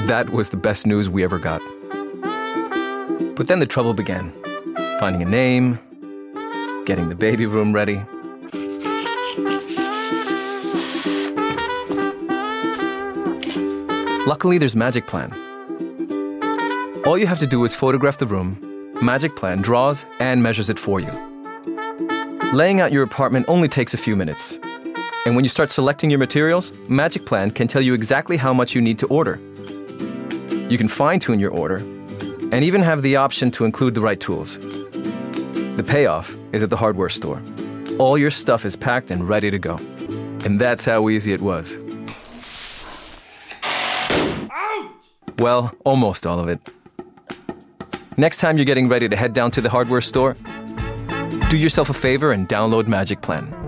That was the best news we ever got. But then the trouble began. Finding a name, getting the baby room ready. Luckily, there's MagicPlan. All you have to do is photograph the room. MagicPlan draws and measures it for you. Laying out your apartment only takes a few minutes. And when you start selecting your materials, MagicPlan can tell you exactly how much you need to order. You can fine-tune your order and even have the option to include the right tools. The payoff is at the hardware store. All your stuff is packed and ready to go. And that's how easy it was. Well, almost all of it. Next time you're getting ready to head down to the hardware store, do yourself a favor and download MagicPlan.